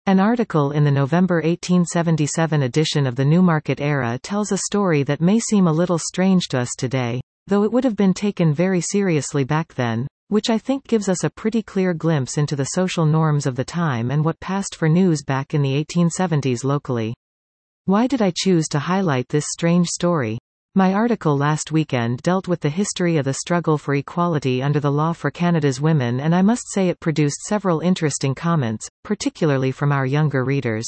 An article in the November 1877 edition of the Newmarket Era tells a story that may seem a little strange to us today, though it would have been taken very seriously back then, which I think gives us a pretty clear glimpse into the social norms of the time and what passed for news back in the 1870s locally. Why did I choose to highlight this strange story? My article last weekend dealt with the history of the struggle for equality under the law for Canada's women, and I must say it produced several interesting comments, particularly from our younger readers.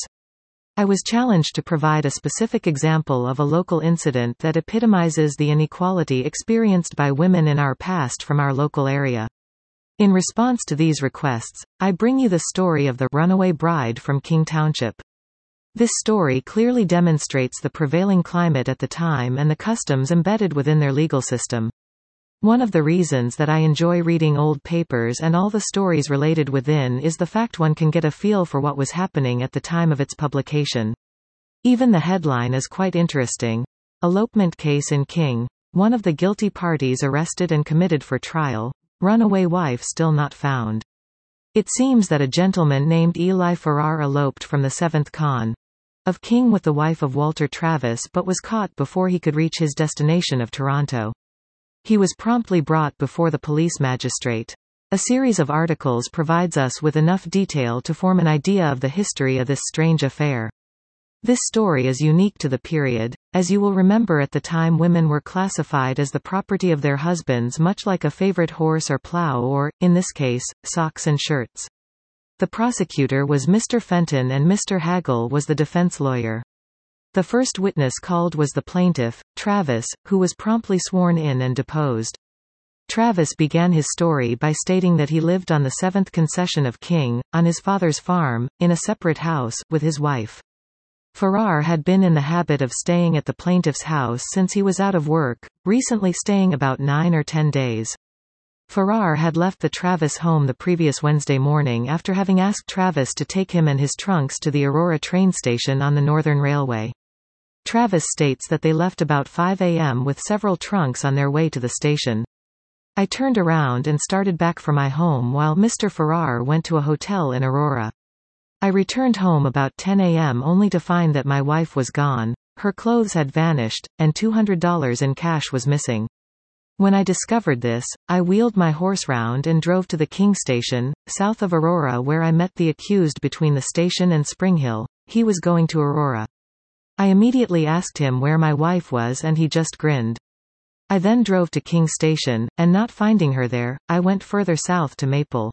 I was challenged to provide a specific example of a local incident that epitomizes the inequality experienced by women in our past from our local area. In response to these requests, I bring you the story of the runaway bride from King Township. This story clearly demonstrates the prevailing climate at the time and the customs embedded within their legal system. One of the reasons that I enjoy reading old papers and all the stories related within is the fact one can get a feel for what was happening at the time of its publication. Even the headline is quite interesting. Elopement case in King. One of the guilty parties arrested and committed for trial. Runaway wife still not found. It seems that a gentleman named Eli Farrar eloped from the 7th Con. of King with the wife of Walter Travis, but was caught before he could reach his destination of Toronto. He was promptly brought before the police magistrate. A series of articles provides us with enough detail to form an idea of the history of this strange affair. This story is unique to the period, as you will remember at the time women were classified as the property of their husbands, much like a favorite horse or plow or, in this case, socks and shirts. The prosecutor was Mr. Fenton and Mr. Hagel was the defense lawyer. The first witness called was the plaintiff, Travis, who was promptly sworn in and deposed. Travis began his story by stating that he lived on the 7th concession of King, on his father's farm, in a separate house, with his wife. Farrar had been in the habit of staying at the plaintiff's house since he was out of work, recently staying about 9 or 10 days. Farrar had left the Travis home the previous Wednesday morning after having asked Travis to take him and his trunks to the Aurora train station on the Northern Railway. Travis states that they left about 5 a.m. with several trunks on their way to the station. I turned around and started back for my home while Mr. Farrar went to a hotel in Aurora. I returned home about 10 a.m. only to find that my wife was gone, her clothes had vanished, and $200 in cash was missing. When I discovered this, I wheeled my horse round and drove to the King station, south of Aurora, where I met the accused between the station and Spring Hill. He was going to Aurora. I immediately asked him where my wife was and he just grinned. I then drove to King station, and not finding her there, I went further south to Maple.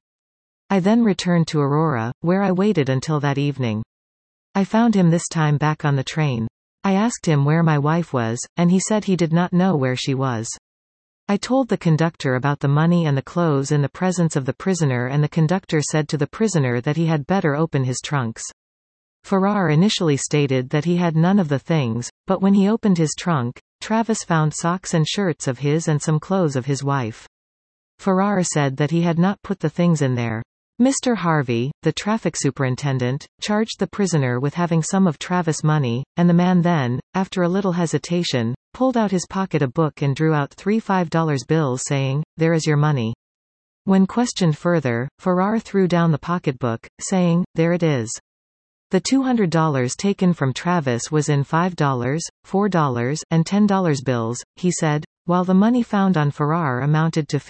I then returned to Aurora, where I waited until that evening. I found him this time back on the train. I asked him where my wife was, and he said he did not know where she was. I told the conductor about the money and the clothes in the presence of the prisoner, and the conductor said to the prisoner that he had better open his trunks. Farrar initially stated that he had none of the things, but when he opened his trunk, Travis found socks and shirts of his and some clothes of his wife. Farrar said that he had not put the things in there. Mr. Harvey, the traffic superintendent, charged the prisoner with having some of Travis' money, and the man then, after a little hesitation, pulled out his pocket a book and drew out 3 $5 bills saying, "There is your money." When questioned further, Farrar threw down the pocketbook, saying, "There it is." The $200 taken from Travis was in $5, $4, and $10 bills, he said, while the money found on Farrar amounted to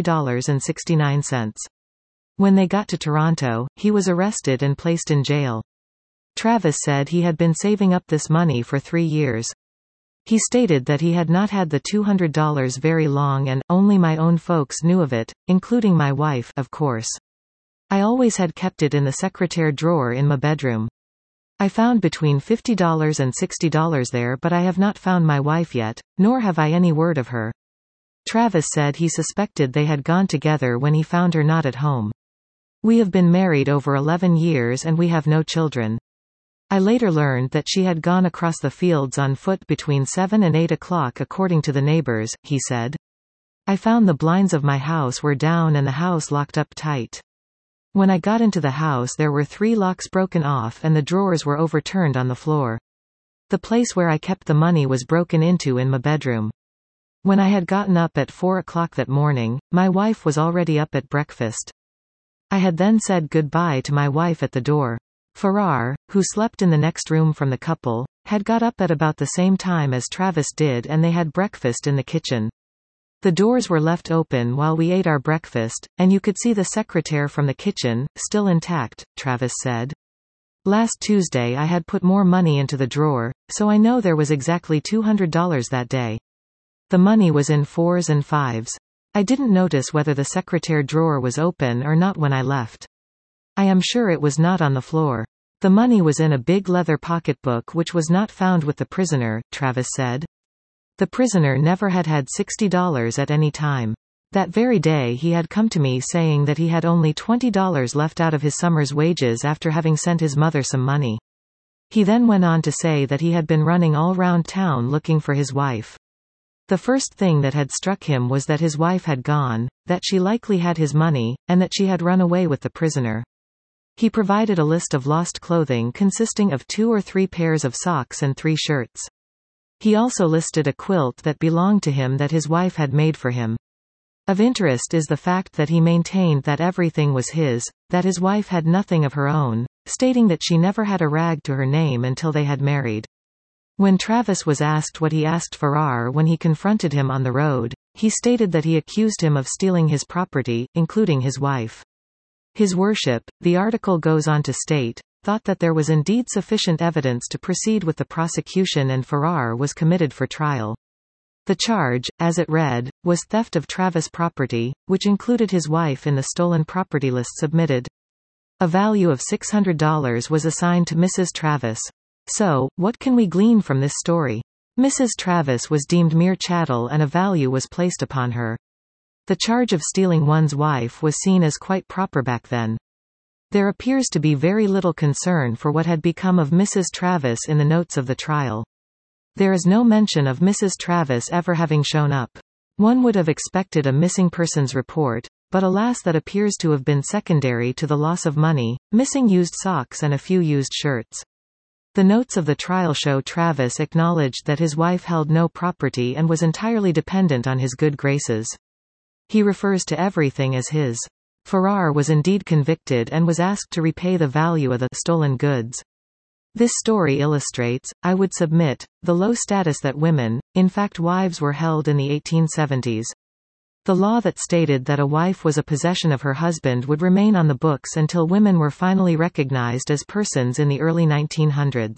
$53.69. When they got to Toronto, he was arrested and placed in jail. Travis said he had been saving up this money for 3 years. He stated that he had not had the $200 very long and only my own folks knew of it, including my wife, of course. I always had kept it in the secretaire drawer in my bedroom. I found between $50 and $60 there, but I have not found my wife yet, nor have I any word of her. Travis said he suspected they had gone together when he found her not at home. We have been married over 11 years and we have no children. I later learned that she had gone across the fields on foot between 7 and 8 o'clock according to the neighbors, he said. I found the blinds of my house were down and the house locked up tight. When I got into the house there were 3 locks broken off and the drawers were overturned on the floor. The place where I kept the money was broken into in my bedroom. When I had gotten up at 4 o'clock that morning, my wife was already up at breakfast. I had then said goodbye to my wife at the door. Farrar, who slept in the next room from the couple, had got up at about the same time as Travis did and they had breakfast in the kitchen. The doors were left open while we ate our breakfast, and you could see the secretaire from the kitchen, still intact, Travis said. Last Tuesday I had put more money into the drawer, so I know there was exactly $200 that day. The money was in 4s and 5s. I didn't notice whether the secretaire drawer was open or not when I left. I am sure it was not on the floor. The money was in a big leather pocketbook which was not found with the prisoner, Travis said. The prisoner never had had $60 at any time. That very day he had come to me saying that he had only $20 left out of his summer's wages after having sent his mother some money. He then went on to say that he had been running all round town looking for his wife. The first thing that had struck him was that his wife had gone, that she likely had his money, and that she had run away with the prisoner. He provided a list of lost clothing consisting of 2 or 3 pairs of socks and 3 shirts. He also listed a quilt that belonged to him that his wife had made for him. Of interest is the fact that he maintained that everything was his, that his wife had nothing of her own, stating that she never had a rag to her name until they had married. When Travis was asked what he asked Farrar when he confronted him on the road, he stated that he accused him of stealing his property, including his wife. His worship, the article goes on to state, thought that there was indeed sufficient evidence to proceed with the prosecution and Farrar was committed for trial. The charge, as it read, was theft of Travis property, which included his wife in the stolen property list submitted. A value of $600 was assigned to Mrs. Travis. So, what can we glean from this story? Mrs. Travis was deemed mere chattel and a value was placed upon her. The charge of stealing one's wife was seen as quite proper back then. There appears to be very little concern for what had become of Mrs. Travis in the notes of the trial. There is no mention of Mrs. Travis ever having shown up. One would have expected a missing persons report, but alas, that appears to have been secondary to the loss of money, missing used socks and a few used shirts. The notes of the trial show Travis acknowledged that his wife held no property and was entirely dependent on his good graces. He refers to everything as his. Farrar was indeed convicted and was asked to repay the value of the stolen goods. This story illustrates, I would submit, the low status that women, in fact wives, were held in the 1870s. The law that stated that a wife was a possession of her husband would remain on the books until women were finally recognized as persons in the early 1900s.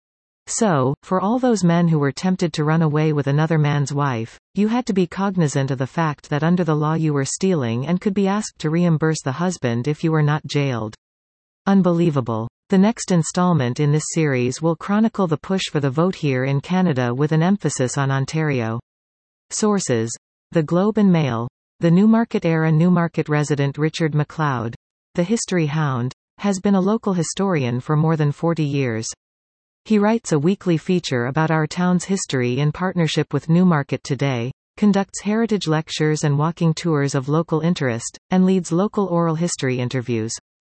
So, for all those men who were tempted to run away with another man's wife, you had to be cognizant of the fact that under the law you were stealing and could be asked to reimburse the husband if you were not jailed. Unbelievable. The next installment in this series will chronicle the push for the vote here in Canada with an emphasis on Ontario. Sources: The Globe and Mail. The Newmarket-era Newmarket resident Richard MacLeod, the history hound, has been a local historian for more than 40 years. He writes a weekly feature about our town's history in partnership with Newmarket Today, conducts heritage lectures and walking tours of local interest, and leads local oral history interviews.